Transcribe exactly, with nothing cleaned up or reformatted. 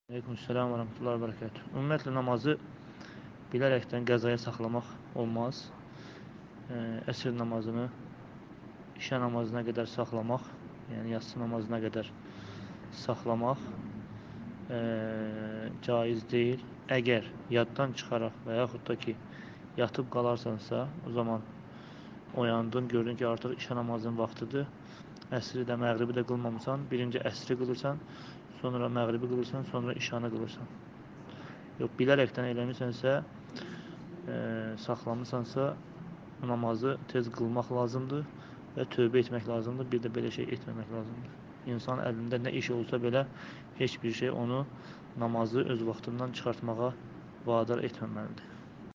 Aleykümselam və rəhmətullah və bərəkətuh. Ümumiyyətlə namazı bilərəkdən qəzaya saxlamaq olmaz. Ə, əsr namazını işə namazına qədər saxlamaq, yəni yatsı namazına qədər saxlamaq ə, caiz deyil. Əgər yaddan çıxaraq və yaxud da ki, yatıb qalarsansa, o zaman oyandın, gördün ki, artıq işə namazının vaxtıdır. Əsri də, məğribi də qılmamısan. Birinci əsri qılırsan, sonra məğribi qılırsan, sonra işanı qılırsan. Yox, bilərəkdən eləmirsənsə, e, saxlamırsansa, namazı tez qılmaq lazımdır və tövbə etmək lazımdır. Bir də belə şey etməmək lazımdır. İnsan əlində nə iş olsa belə, heç bir şey onu namazı öz vaxtından çıxartmağa vadar etməməlidir.